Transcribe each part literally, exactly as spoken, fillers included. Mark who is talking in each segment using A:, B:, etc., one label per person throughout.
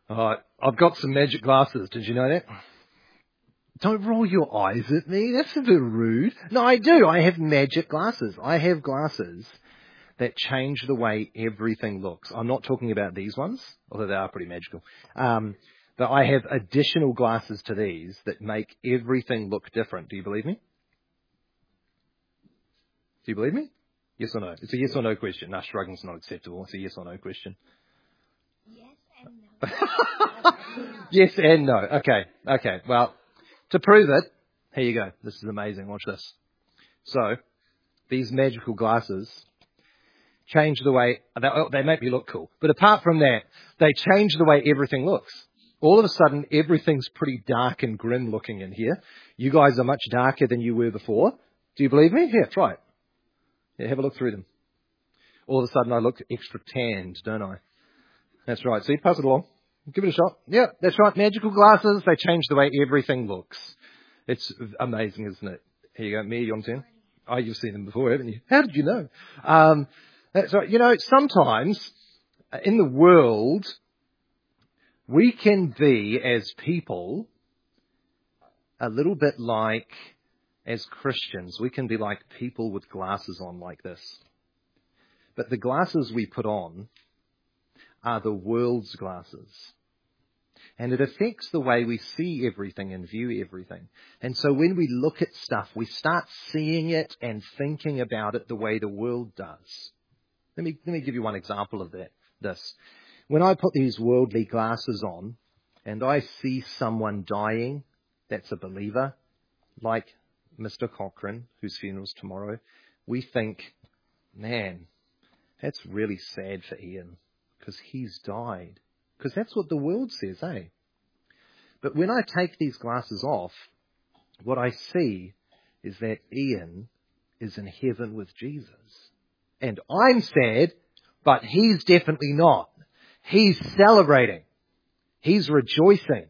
A: All right, I've got some magic glasses. Did you know that? Don't roll your eyes at me. That's a bit rude. No, I do. I have magic glasses. I have glasses that change the way everything looks. I'm not talking about these ones, although they are pretty magical. Um, but I have additional glasses to these that make everything look different. Do you believe me? Do you believe me? Yes or no? It's a yes or no question. No, shrugging's not acceptable. It's a yes or no question.
B: Yes and no.
A: Yes and no. Okay. Okay. Well, to prove it, here you go. This is amazing. Watch this. So, these magical glasses change the way, they, they make me look cool. But apart from that, they change the way everything looks. All of a sudden, everything's pretty dark and grim looking in here. You guys are much darker than you were before. Do you believe me? Here, try it. Yeah, have a look through them. All of a sudden, I look extra tanned, don't I? That's right. See, pass it along. Give it a shot. Yeah, that's right. Magical glasses, they change the way everything looks. It's amazing, isn't it? Here you go. Me, you on ten? Oh, you've seen them before, haven't you? How did you know? Um, that's right. You know, sometimes in the world, we can be, as people, a little bit like, as Christians, we can be like people with glasses on like this. But the glasses we put on are the world's glasses. And it affects the way we see everything and view everything. And so when we look at stuff, we start seeing it and thinking about it the way the world does. Let me, let me give you one example of that. This. When I put these worldly glasses on and I see someone dying, that's a believer, like Mister Cochrane, whose funeral's tomorrow, we think, man, that's really sad for Ian because he's died. Because that's what the world says, eh? But when I take these glasses off, what I see is that Ian is in heaven with Jesus. And I'm sad, but he's definitely not. He's celebrating. He's rejoicing.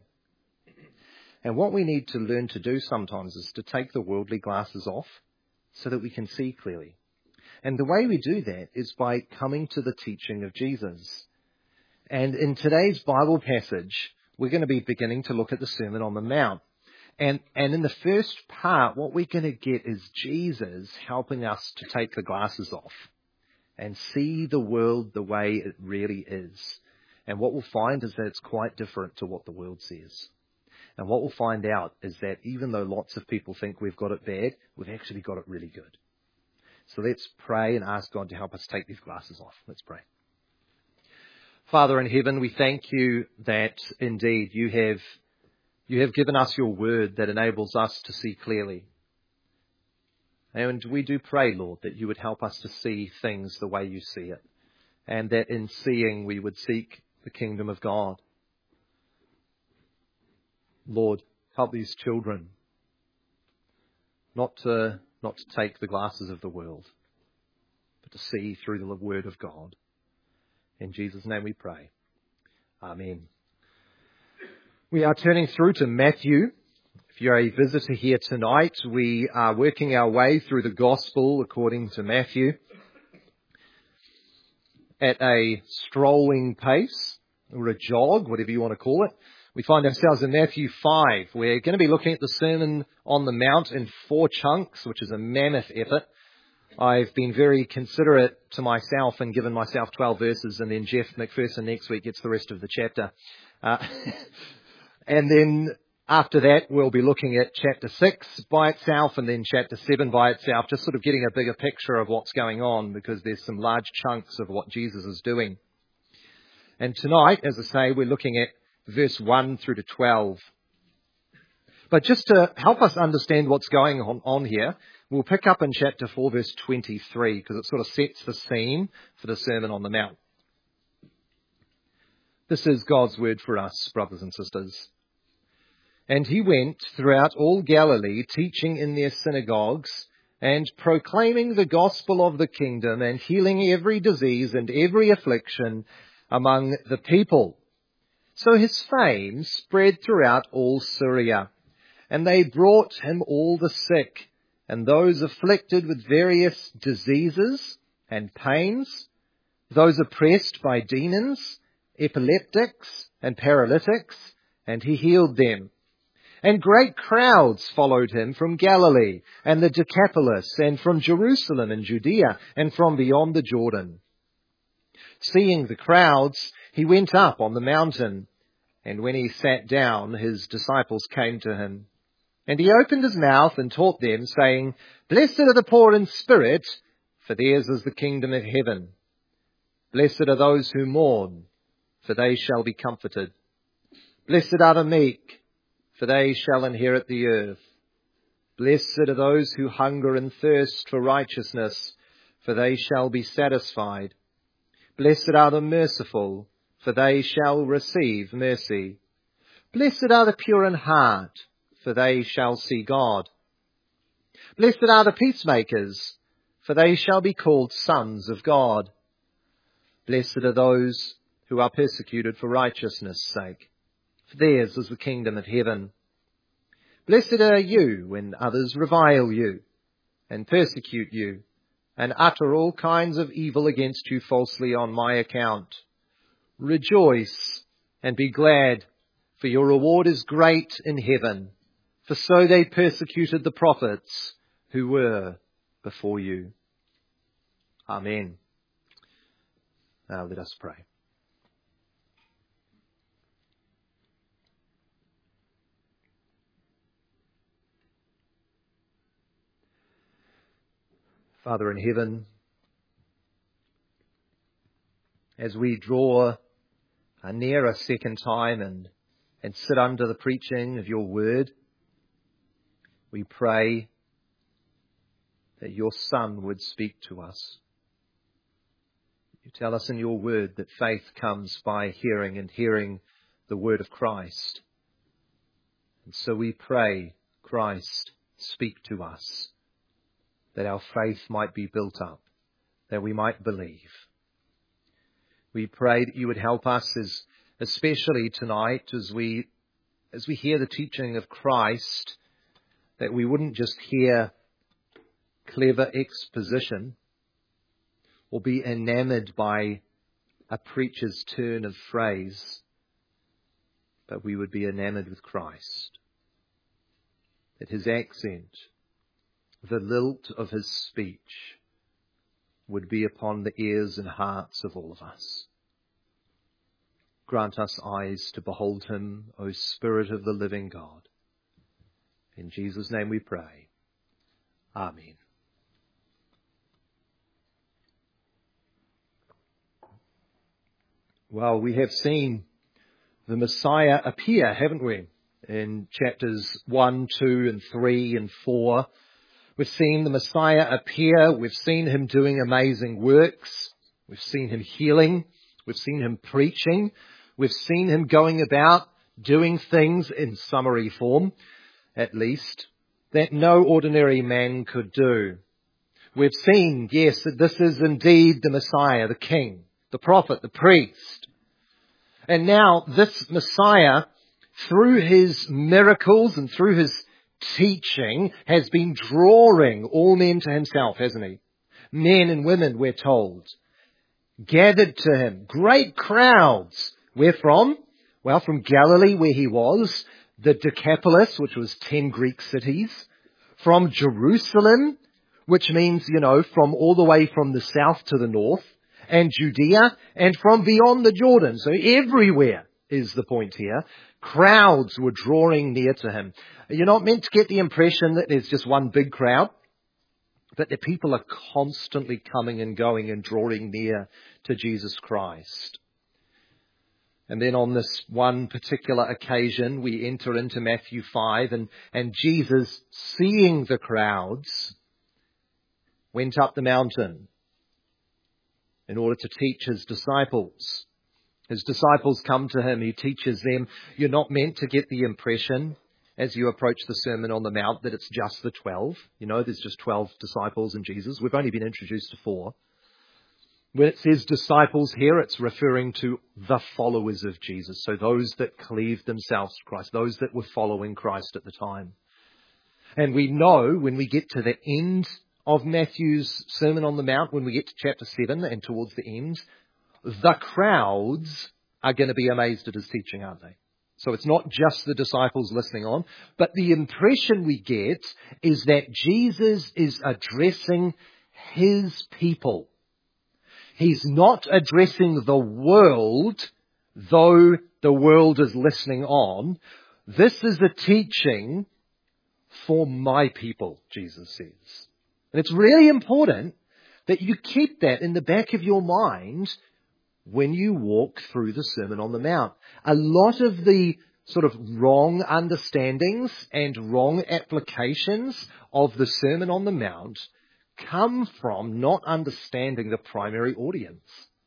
A: And what we need to learn to do sometimes is to take the worldly glasses off so that we can see clearly. And the way we do that is by coming to the teaching of Jesus. And in today's Bible passage, we're going to be beginning to look at the Sermon on the Mount. And, and in the first part, what we're going to get is Jesus helping us to take the glasses off and see the world the way it really is. And what we'll find is that it's quite different to what the world says. And what we'll find out is that even though lots of people think we've got it bad, we've actually got it really good. So let's pray and ask God to help us take these glasses off. Let's pray. Father in heaven, we thank you that indeed you have, you have given us your word that enables us to see clearly. And we do pray, Lord, that you would help us to see things the way you see it. And that in seeing we would seek the kingdom of God. Lord, help these children not to, not to take the glasses of the world, but to see through the word of God. In Jesus' name we pray. Amen. We are turning through to Matthew. If you're a visitor here tonight, we are working our way through the gospel according to Matthew at a strolling pace, or a jog, whatever you want to call it. We find ourselves in Matthew five. We're going to be looking at the Sermon on the Mount in four chunks, which is a mammoth effort. I've been very considerate to myself and given myself twelve verses, and then Jeff McPherson next week gets the rest of the chapter. Uh, and then after that, we'll be looking at chapter six by itself and then chapter seven by itself, just sort of getting a bigger picture of what's going on because there's some large chunks of what Jesus is doing. And tonight, as I say, we're looking at verse one through to twelve. But just to help us understand what's going on, on here, we'll pick up in chapter four, verse twenty-three, because it sort of sets the scene for the Sermon on the Mount. This is God's word for us, brothers and sisters. And he went throughout all Galilee, teaching in their synagogues and proclaiming the gospel of the kingdom and healing every disease and every affliction among the people. So his fame spread throughout all Syria, and they brought him all the sick and those afflicted with various diseases and pains, those oppressed by demons, epileptics, and paralytics, and he healed them. And great crowds followed him from Galilee and the Decapolis, and from Jerusalem and Judea, and from beyond the Jordan. Seeing the crowds, he went up on the mountain, and when he sat down, his disciples came to him. And he opened his mouth and taught them, saying, Blessed are the poor in spirit, for theirs is the kingdom of heaven. Blessed are those who mourn, for they shall be comforted. Blessed are the meek, for they shall inherit the earth. Blessed are those who hunger and thirst for righteousness, for they shall be satisfied. Blessed are the merciful, for they shall receive mercy. Blessed are the pure in heart, for they shall see God. Blessed are the peacemakers, for they shall be called sons of God. Blessed are those who are persecuted for righteousness' sake, for theirs is the kingdom of heaven. Blessed are you when others revile you, and persecute you, and utter all kinds of evil against you falsely on my account. Rejoice and be glad, for your reward is great in heaven, for so they persecuted the prophets who were before you. Amen. Now let us pray. Father in heaven, as we draw near a second time and, and sit under the preaching of your word, we pray that your Son would speak to us. You tell us in your word that faith comes by hearing, and hearing the word of Christ. And so we pray, Christ, speak to us, that our faith might be built up, that we might believe. We pray that you would help us, as, especially tonight, as we, as we hear the teaching of Christ, that we wouldn't just hear clever exposition or be enamored by a preacher's turn of phrase, but we would be enamored with Christ. That his accent, the lilt of his speech, would be upon the ears and hearts of all of us. Grant us eyes to behold him, O Spirit of the living God. In Jesus' name we pray. Amen. Well, we have seen the Messiah appear, haven't we? In chapters one, two, and three, and four. We've seen the Messiah appear. We've seen him doing amazing works. We've seen him healing. We've seen him preaching. We've seen him going about doing things in summary form, at least, that no ordinary man could do. We've seen, yes, that this is indeed the Messiah, the King, the prophet, the priest. And now this Messiah, through his miracles and through his teaching, has been drawing all men to himself, hasn't he? Men and women, we're told, gathered to him. Great crowds. Where from? Well, from Galilee, where he was. The Decapolis, which was ten Greek cities. From Jerusalem, which means, you know, from all the way from the south to the north. And Judea, and from beyond the Jordan. So everywhere is the point here. Crowds were drawing near to him. You're not meant to get the impression that there's just one big crowd, but the people are constantly coming and going and drawing near to Jesus Christ. And then on this one particular occasion, we enter into Matthew five, and, and Jesus, seeing the crowds, went up the mountain in order to teach his disciples. His disciples come to him. He teaches them. You're not meant to get the impression as you approach the Sermon on the Mount that it's just the twelve. You know, there's just twelve disciples and Jesus. We've only been introduced to four. When it says disciples here, it's referring to the followers of Jesus. So those that cleaved themselves to Christ, those that were following Christ at the time. And we know when we get to the end of Matthew's Sermon on the Mount, when we get to chapter seven and towards the end, the crowds are going to be amazed at his teaching, aren't they? So it's not just the disciples listening on, but the impression we get is that Jesus is addressing his people. He's not addressing the world, though the world is listening on. This is a teaching for my people, Jesus says. And it's really important that you keep that in the back of your mind when you walk through the Sermon on the Mount. A lot of the sort of wrong understandings and wrong applications of the Sermon on the Mount come from not understanding the primary audience.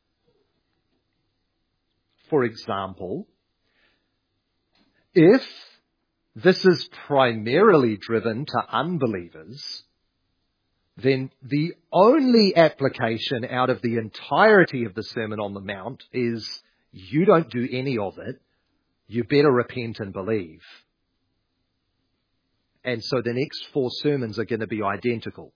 A: For example, if this is primarily driven to unbelievers, then the only application out of the entirety of the Sermon on the Mount is you don't do any of it, you better repent and believe. And so the next four sermons are going to be identical.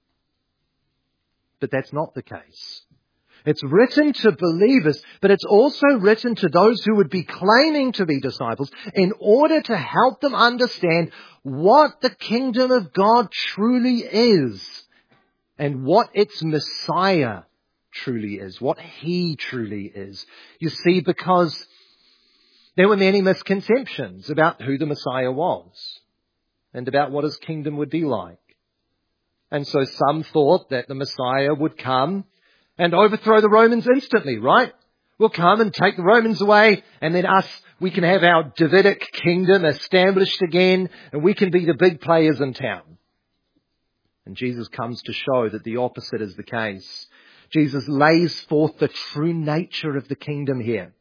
A: But that's not the case. It's written to believers, but it's also written to those who would be claiming to be disciples in order to help them understand what the kingdom of God truly is and what its Messiah truly is, what he truly is. You see, because there were many misconceptions about who the Messiah was and about what his kingdom would be like. And so some thought that the Messiah would come and overthrow the Romans instantly, right? We'll come and take the Romans away, and then us, we can have our Davidic kingdom established again, and we can be the big players in town. And Jesus comes to show that the opposite is the case. Jesus lays forth the true nature of the kingdom here.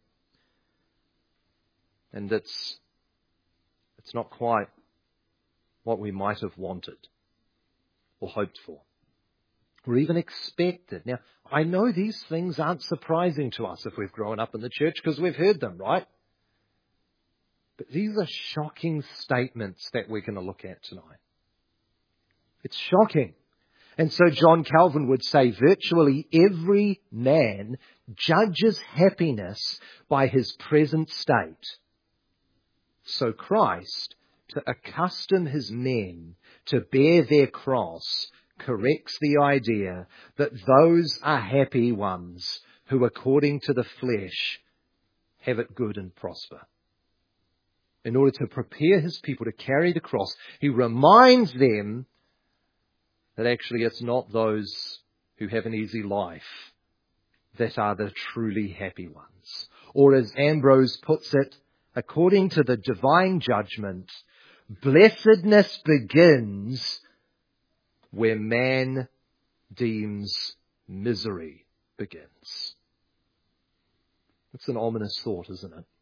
A: And it's, it's not quite what we might have wanted or hoped for, or even expected. Now, I know these things aren't surprising to us if we've grown up in the church because we've heard them, right? But these are shocking statements that we're going to look at tonight. It's shocking. And so John Calvin would say virtually every man judges happiness by his present state. So Christ, to accustom his men to bear their cross, corrects the idea that those are happy ones who, according to the flesh, have it good and prosper. In order to prepare his people to carry the cross, he reminds them that actually it's not those who have an easy life that are the truly happy ones. Or as Ambrose puts it, according to the divine judgment, blessedness begins where man deems misery begins. It's an ominous thought, isn't it?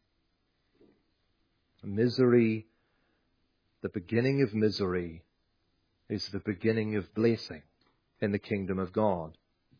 A: Misery, the beginning of misery, is the beginning of blessing in the kingdom of God.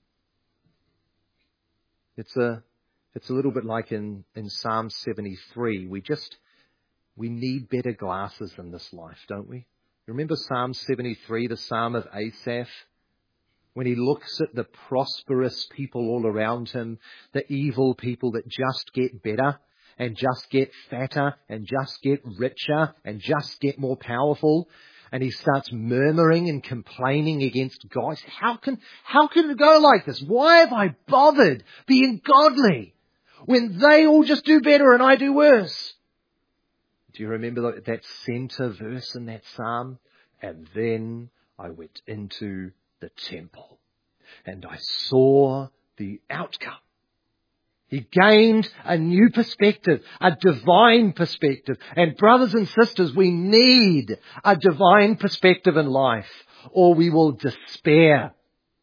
A: It's a, it's a little bit like in, in Psalm seventy-three. We just, we need better glasses in this life, don't we? Remember Psalm seventy-three, the Psalm of Asaph? When he looks at the prosperous people all around him, the evil people that just get better and just get fatter and just get richer and just get more powerful, and he starts murmuring and complaining against God. How can, how can it go like this? Why have I bothered being godly when they all just do better and I do worse? Do you remember that, that center verse in that psalm? And then I went into the temple and I saw the outcome. He gained a new perspective, a divine perspective. And brothers and sisters, we need a divine perspective in life, or we will despair.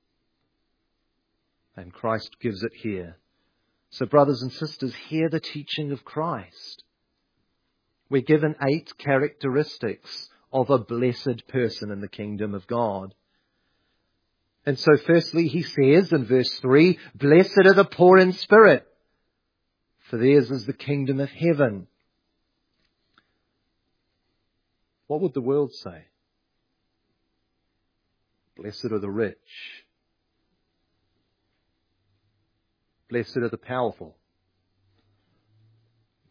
A: And Christ gives it here. So brothers and sisters, hear the teaching of Christ. We're given eight characteristics of a blessed person in the kingdom of God. And so firstly, he says in verse three, blessed are the poor in spirit, for theirs is the kingdom of heaven. What would the world say? Blessed are the rich. Blessed are the powerful.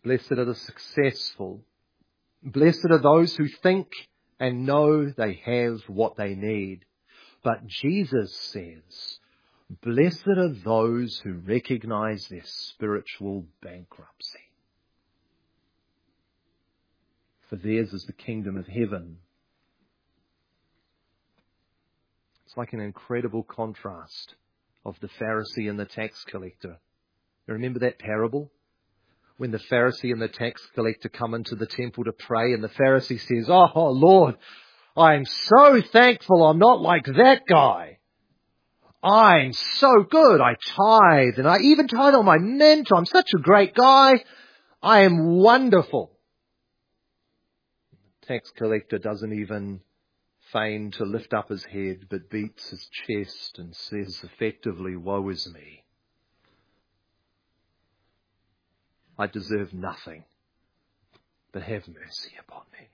A: Blessed are the successful. Blessed are those who think and know they have what they need. But Jesus says, blessed are those who recognize their spiritual bankruptcy. For theirs is the kingdom of heaven. It's like an incredible contrast of the Pharisee and the tax collector. You remember that parable? When the Pharisee and the tax collector come into the temple to pray, and the Pharisee says, oh, Lord, I am so thankful I'm not like that guy. I'm so good. I tithe, and I even tithe on my mint. I'm such a great guy. I am wonderful. The tax collector doesn't even feign to lift up his head, but beats his chest and says effectively, woe is me. I deserve nothing, but have mercy upon me.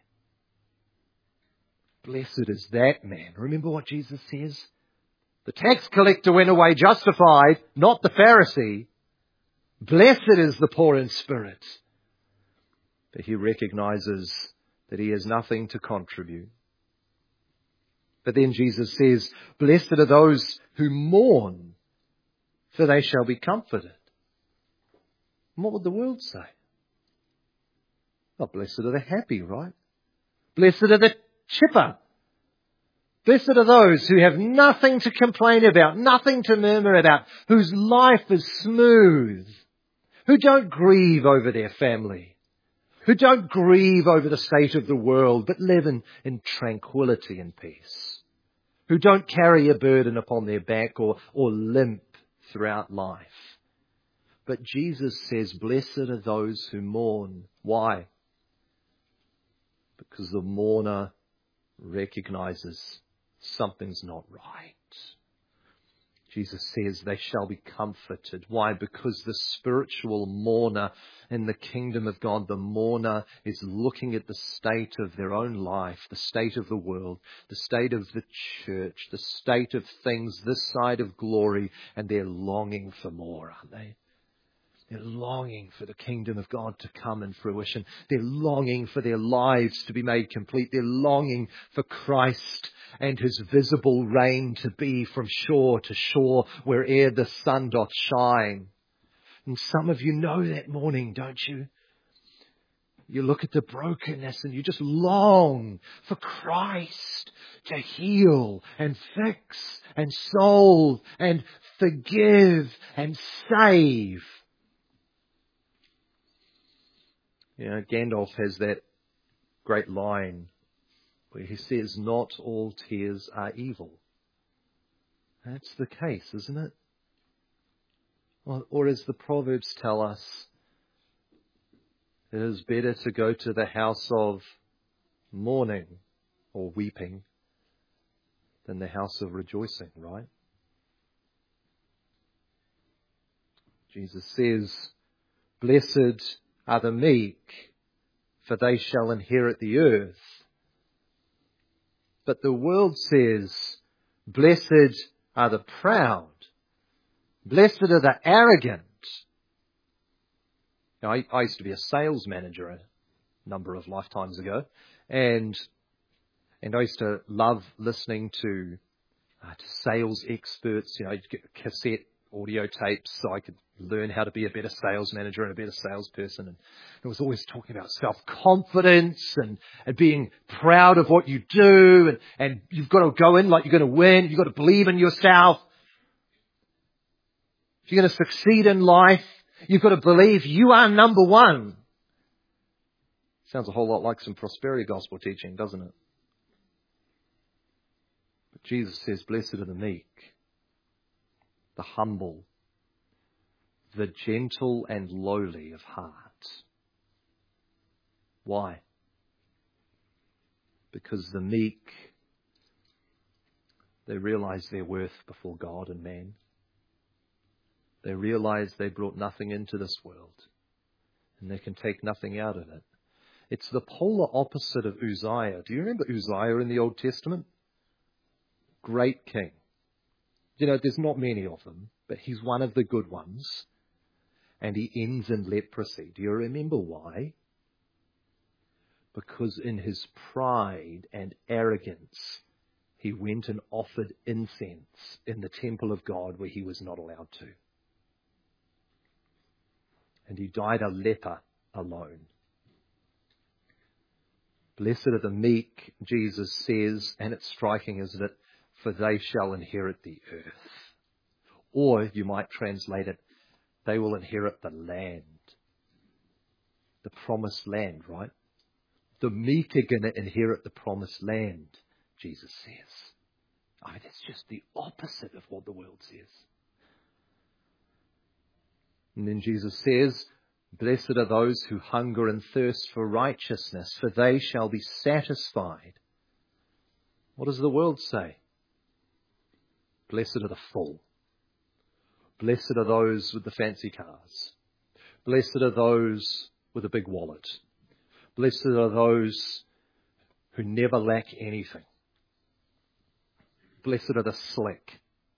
A: Blessed is that man. Remember what Jesus says? The tax collector went away justified, not the Pharisee. Blessed is the poor in spirit. But he recognizes that he has nothing to contribute. But then Jesus says, blessed are those who mourn, for they shall be comforted. And what would the world say? Oh, blessed are the happy, right? Blessed are the chipper. Blessed are those who have nothing to complain about, nothing to murmur about, whose life is smooth, who don't grieve over their family, who don't grieve over the state of the world, but live in, in tranquility and peace, who don't carry a burden upon their back or, or limp throughout life. But Jesus says, blessed are those who mourn. Why? Because the mourner recognizes something's not right. Jesus says they shall be comforted. Why? Because the spiritual mourner in the kingdom of God, the mourner is looking at the state of their own life, the state of the world, the state of the church, the state of things this side of glory, and they're longing for more, aren't they? They're longing for the kingdom of God to come in fruition. They're longing for their lives to be made complete. They're longing for Christ and his visible reign to be from shore to shore, where'er the sun doth shine. And some of you know that morning, don't you? You look at the brokenness and you just long for Christ to heal and fix and solve and forgive and save. You know, Gandalf has that great line where he says, not all tears are evil. That's the case, isn't it? Or, or as the Proverbs tell us, it is better to go to the house of mourning or weeping than the house of rejoicing, right? Jesus says, blessed are the meek, for they shall inherit the earth. But the world says, blessed are the proud, blessed are the arrogant. Now, I, I used to be a sales manager a number of lifetimes ago, and and I used to love listening to, uh, to sales experts. You know, I'd get cassette audio tapes so I could learn how to be a better sales manager and a better salesperson. And it was always talking about self-confidence and, and being proud of what you do. And, and you've got to go in like you're going to win. You've got to believe in yourself. If you're going to succeed in life, you've got to believe you are number one. Sounds a whole lot like some prosperity gospel teaching, doesn't it? But Jesus says, blessed are the meek, the humble, the gentle and lowly of heart. Why? Because the meek, they realize their worth before God and man. They realize they brought nothing into this world, and they can take nothing out of it. It's the polar opposite of Uzziah. Do you remember Uzziah in the Old Testament? Great king. You know, there's not many of them, but he's one of the good ones. and he ends in leprosy. Do you remember why? Because in his pride and arrogance, he went and offered incense in the temple of God where he was not allowed to. And he died a leper alone. Blessed are the meek, Jesus says, and it's striking, isn't it? For they shall inherit the earth. Or you might translate it, they will inherit the land. The promised land, right? The meek are going to inherit the promised land, Jesus says. I mean, that's just the opposite of what the world says. And then Jesus says, blessed are those who hunger and thirst for righteousness, for they shall be satisfied. What does the world say? Blessed are the full. Blessed are those with the fancy cars. Blessed are those with a big wallet. Blessed are those who never lack anything. Blessed are the slick.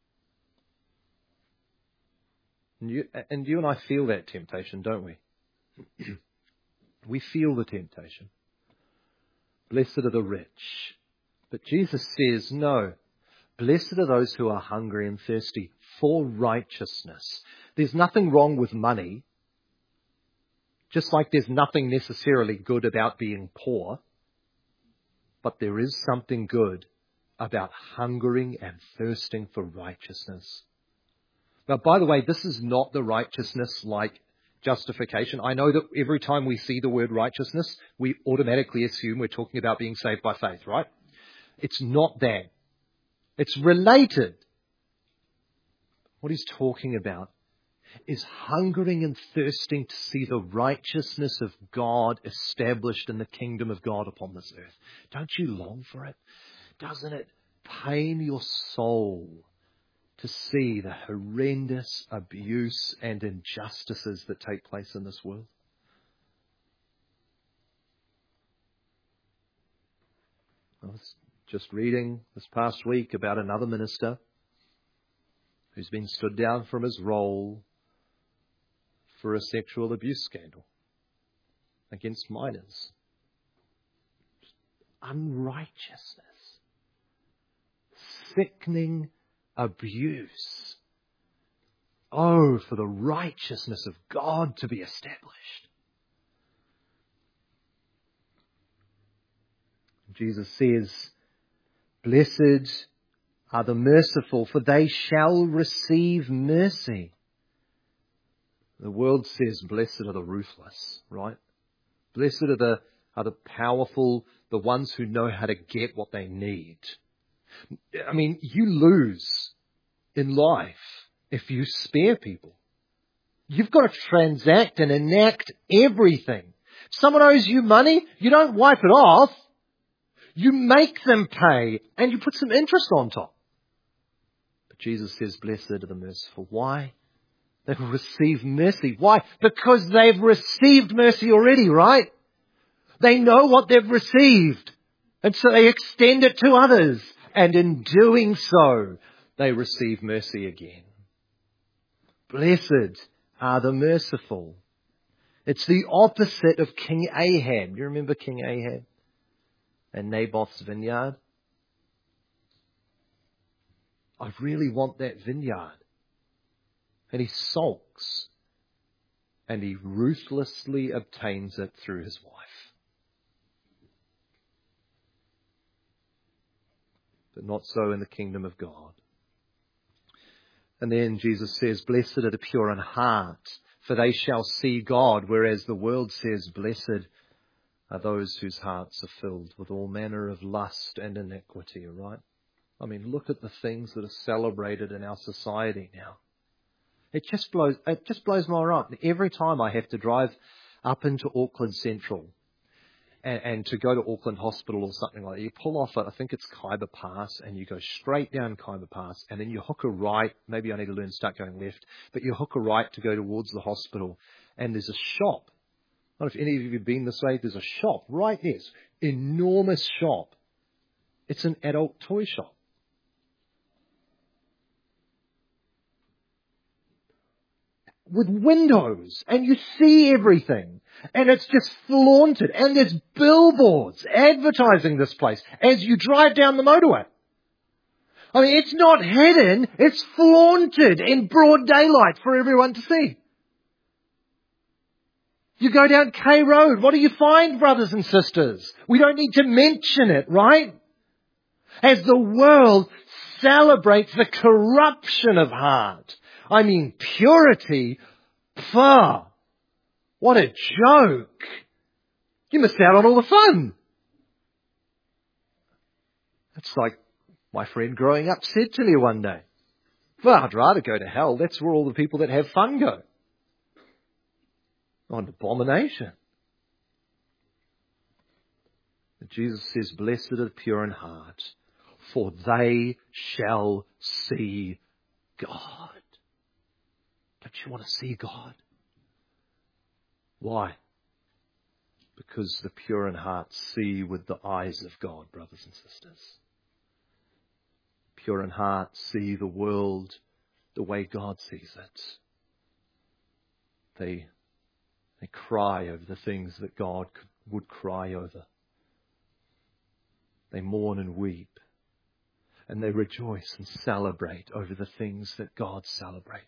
A: And you, and you and I feel that temptation, don't we? We feel the temptation. Blessed are the rich. But Jesus says, no. Blessed are those who are hungry and thirsty for righteousness. There's nothing wrong with money. Just like there's nothing necessarily good about being poor. But there is something good about hungering and thirsting for righteousness. Now, by the way, this is not the righteousness like justification. I know that every time we see the word righteousness, we automatically assume we're talking about being saved by faith, right? It's not that. It's related. What he's talking about is hungering and thirsting to see the righteousness of God established in the kingdom of God upon this earth. Don't you long for it? Doesn't it pain your soul to see the horrendous abuse and injustices that take place in this world? I was just reading this past week about another minister who's been stood down from his role for a sexual abuse scandal against minors. Unrighteousness. Sickening abuse. Oh, for the righteousness of God to be established. Jesus says, blessed are the merciful, for they shall receive mercy. The world says, blessed are the ruthless, right? Blessed are the, are the powerful, the ones who know how to get what they need. I mean, you lose in life if you spare people. You've got to transact and enact everything. If someone owes you money, you don't wipe it off. You make them pay and you put some interest on top. But Jesus says, blessed are the merciful. Why? They've received mercy. Why? Because they've received mercy already, right? They know what they've received. And so they extend it to others. And in doing so, they receive mercy again. Blessed are the merciful. It's the opposite of King Ahab. You remember King Ahab and Naboth's vineyard? I really want that vineyard. And he sulks. And he ruthlessly obtains it through his wife. But not so in the kingdom of God. And then Jesus says, blessed are the pure in heart, for they shall see God. Whereas the world says, blessed are those whose hearts are filled with all manner of lust and iniquity, right? I mean, look at the things that are celebrated in our society now. It just blows, it just blows my mind. Every time I have to drive up into Auckland Central and, and to go to Auckland Hospital or something like that, you pull off at, I think it's Khyber Pass, and you go straight down Khyber Pass, and then you hook a right. Maybe I need to learn to start going left, but you hook a right to go towards the hospital, and there's a shop. I don't know if any of you have been this way. There's a shop right there. It's an enormous shop. It's an adult toy shop. with windows and you see everything and it's just flaunted and there's billboards advertising this place as you drive down the motorway. I mean, it's not hidden, it's flaunted in broad daylight for everyone to see. You go down K Road, what do you find, brothers and sisters? We don't need to mention it, right? As the world celebrates the corruption of heart. I mean, purity, pah, what a joke. You missed out on all the fun. It's like my friend growing up said to me one day, well, I'd rather go to hell. That's where all the people that have fun go. Oh, an abomination. But Jesus says, blessed are the pure in heart, for they shall see God. Don't you want to see God? Why? Because the pure in heart see with the eyes of God, brothers and sisters. Pure in heart see the world the way God sees it. They, they cry over the things that God could, would cry over. They mourn and weep. And they rejoice and celebrate over the things that God celebrates.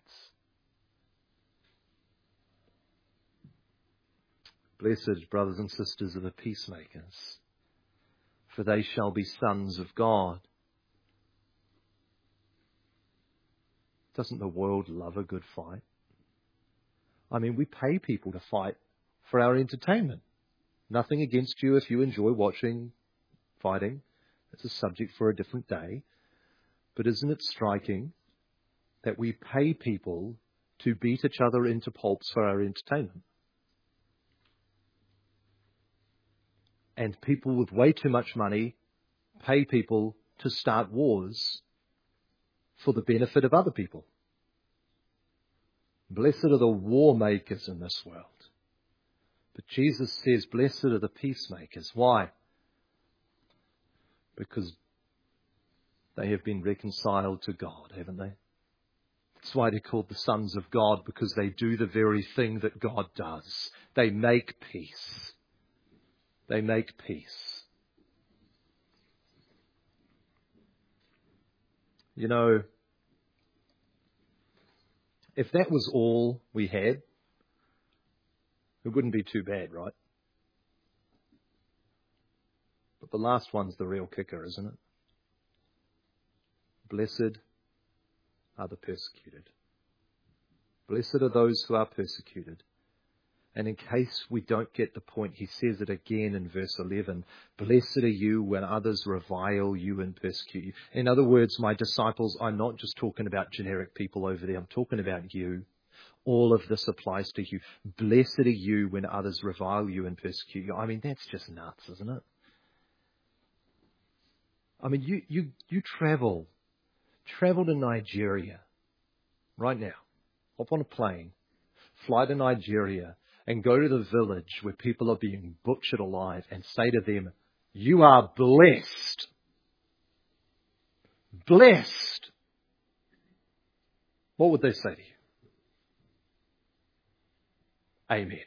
A: Blessed, brothers and sisters, are the peacemakers, for they shall be sons of God. Doesn't the world love a good fight? I mean, we pay people to fight for our entertainment. Nothing against you if you enjoy watching fighting. It's a subject for a different day. But isn't it striking that we pay people to beat each other into pulps for our entertainment? And people with way too much money pay people to start wars for the benefit of other people. Blessed are the war makers in this world. But Jesus says, blessed are the peacemakers. Why? Because they have been reconciled to God, haven't they? That's why they're called the sons of God, because they do the very thing that God does. They make peace. They make peace. You know, if that was all we had, it wouldn't be too bad, right? But the last one's the real kicker, isn't it? Blessed are the persecuted. Blessed are those who are persecuted. And in case we don't get the point, he says it again in verse eleven. Blessed are you when others revile you and persecute you. In other words, my disciples, I'm not just talking about generic people over there. I'm talking about you. All of this applies to you. Blessed are you when others revile you and persecute you. I mean, that's just nuts, isn't it? I mean, you, you, you travel, travel to Nigeria right now. Hop on a plane, fly to Nigeria, and go to the village where people are being butchered alive and say to them, you are blessed. Blessed. What would they say to you? Amen.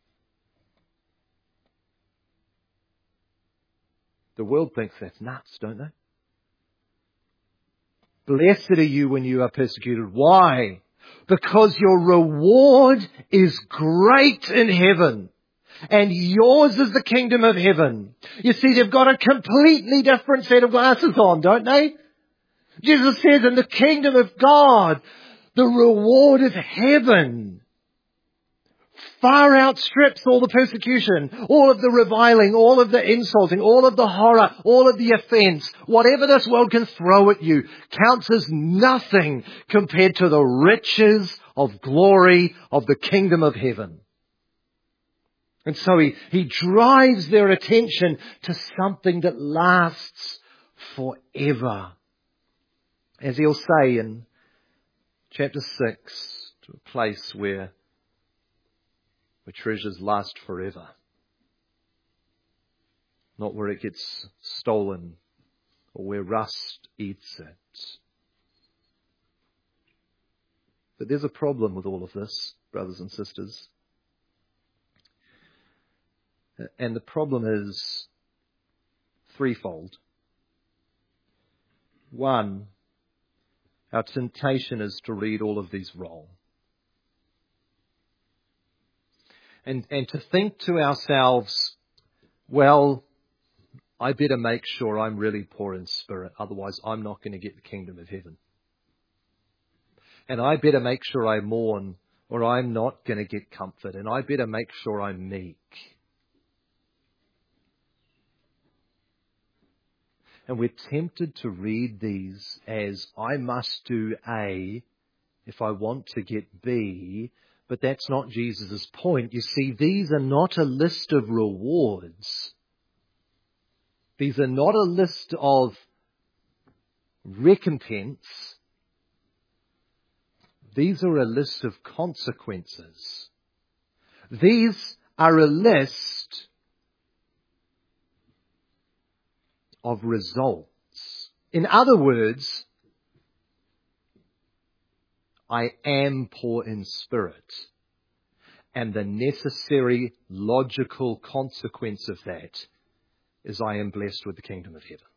A: The world thinks that's nuts, don't they? Blessed are you when you are persecuted. Why? Because your reward is great in heaven. And yours is the kingdom of heaven. You see, they've got a completely different set of glasses on, don't they? Jesus says in the kingdom of God, the reward of heaven far outstrips all the persecution, all of the reviling, all of the insulting, all of the horror, all of the offense. Whatever this world can throw at you counts as nothing compared to the riches of glory of the kingdom of heaven. And so he, he drives their attention to something that lasts forever. As he'll say in chapter six, to a place where where treasures last forever. Not where it gets stolen or where rust eats it. But there's a problem with all of this, brothers and sisters. And the problem is threefold. One, our temptation is to read all of these wrong. And, and to think to ourselves, well, I better make sure I'm really poor in spirit, otherwise I'm not going to get the kingdom of heaven. And I better make sure I mourn, or I'm not going to get comfort. And I better make sure I'm meek. And we're tempted to read these as, I must do A if I want to get B, but that's not Jesus' point. You see, these are not a list of rewards. These are not a list of recompense. These are a list of consequences. These are a list of results. In other words, I am poor in spirit. And the necessary logical consequence of that is I am blessed with the kingdom of heaven.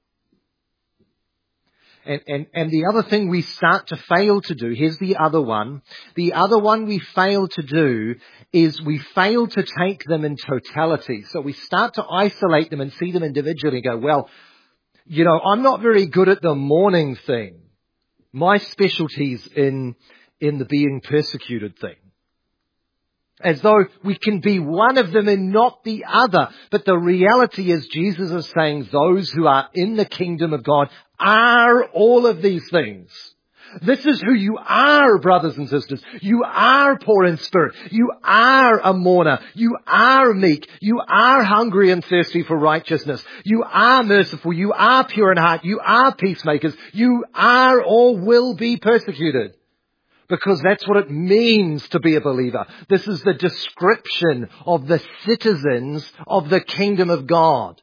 A: And, and, and the other thing we start to fail to do, here's the other one. The other one we fail to do is we fail to take them in totality. So we start to isolate them and see them individually and go, well, you know, I'm not very good at the mourning thing. My specialty's in, in the being persecuted thing. As though we can be one of them and not the other. But the reality is Jesus is saying those who are in the kingdom of God are all of these things. This is who you are, brothers and sisters. You are poor in spirit. You are a mourner. You are meek. You are hungry and thirsty for righteousness. You are merciful. You are pure in heart. You are peacemakers. You are or will be persecuted. Because that's what it means to be a believer. This is the description of the citizens of the kingdom of God.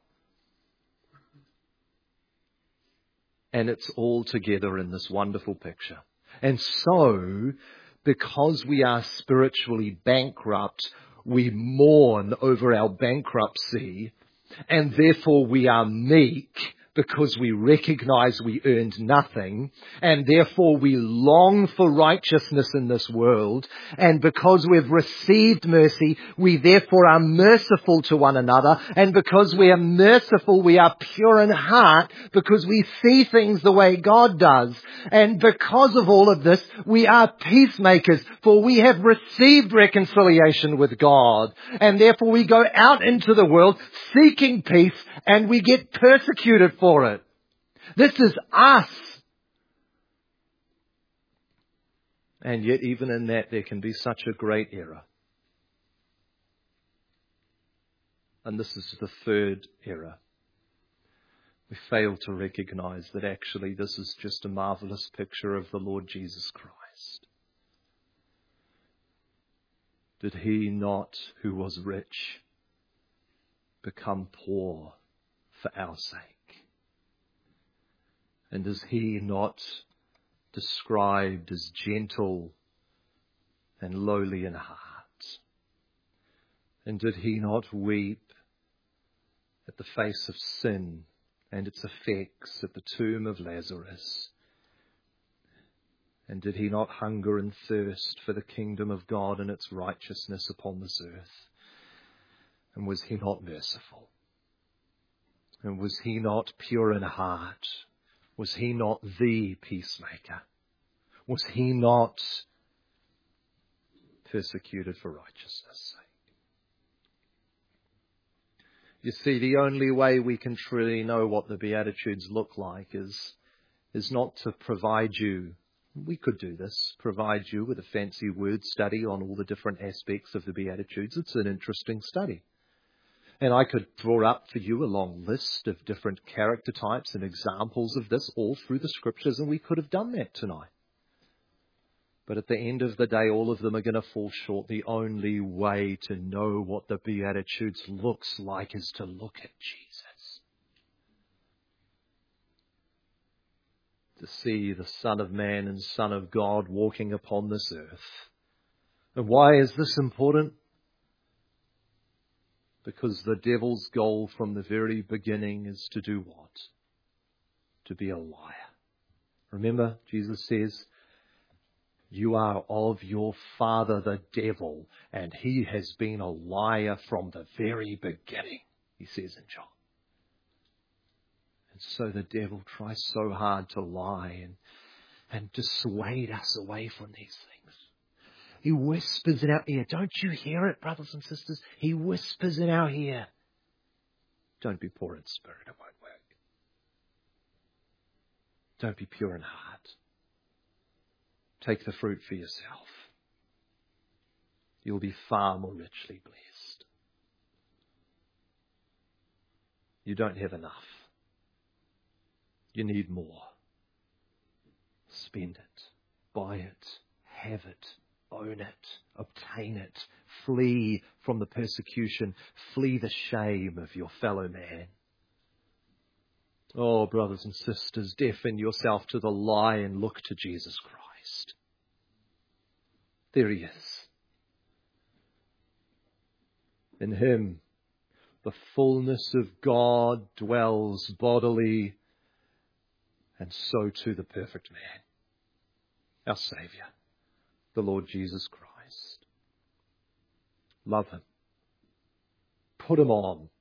A: And it's all together in this wonderful picture. And so, because we are spiritually bankrupt, we mourn over our bankruptcy, and therefore we are meek, because we recognize we earned nothing, and therefore we long for righteousness in this world, and because we've received mercy, we therefore are merciful to one another, and because we are merciful, we are pure in heart, because we see things the way God does, and because of all of this, we are peacemakers, for we have received reconciliation with God, and therefore we go out into the world seeking peace, and we get persecuted for it. This is us. And yet even in that there can be such a great error. And this is the third error. We fail to recognize that actually this is just a marvelous picture of the Lord Jesus Christ. Did he not, who was rich, become poor for our sake? And is he not described as gentle and lowly in heart? And did he not weep at the face of sin and its effects at the tomb of Lazarus? And did he not hunger and thirst for the kingdom of God and its righteousness upon this earth? And was he not merciful? And was he not pure in heart? Was he not the peacemaker? Was he not persecuted for righteousness' sake? You see, the only way we can truly know what the Beatitudes look like is, is not to provide you, we could do this, provide you with a fancy word study on all the different aspects of the Beatitudes. It's an interesting study. And I could draw up for you a long list of different character types and examples of this all through the scriptures, and we could have done that tonight. But at the end of the day, all of them are going to fall short. The only way to know what the Beatitudes looks like is to look at Jesus. to see the Son of Man and Son of God walking upon this earth. And why is this important? Because the devil's goal from the very beginning is to do what? To be a liar. Remember, Jesus says, you are of your father the devil, and he has been a liar from the very beginning, he says in John. And so the devil tries so hard to lie and, and dissuade us away from these things. He whispers in our ear. Don't you hear it, brothers and sisters? He whispers in our ear. Don't be poor in spirit, it won't work. Don't be pure in heart. Take the fruit for yourself. You'll be far more richly blessed. You don't have enough. You need more. Spend it. Buy it. Have it. Own it. Obtain it. Flee from the persecution. Flee the shame of your fellow man. Oh, brothers and sisters, deafen yourself to the lie and look to Jesus Christ. There he is. In him, the fullness of God dwells bodily, and so too the perfect man, our Saviour, the Lord Jesus Christ. Love him. Put him on.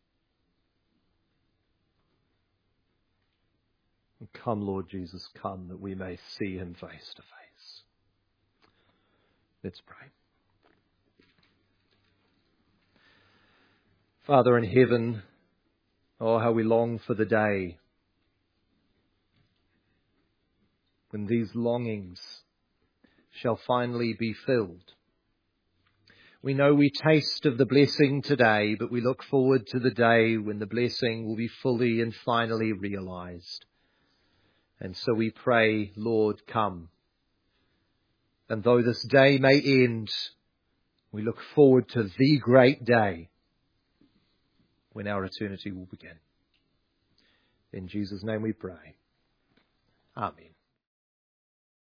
A: And come, Lord Jesus, come, that we may see him face to face. Let's pray. Father in heaven, oh, how we long for the day when these longings shall finally be filled. We know we taste of the blessing today, but we look forward to the day when the blessing will be fully and finally realized. And so we pray, Lord, come. And though this day may end, we look forward to the great day when our eternity will begin. In Jesus' name we pray. Amen.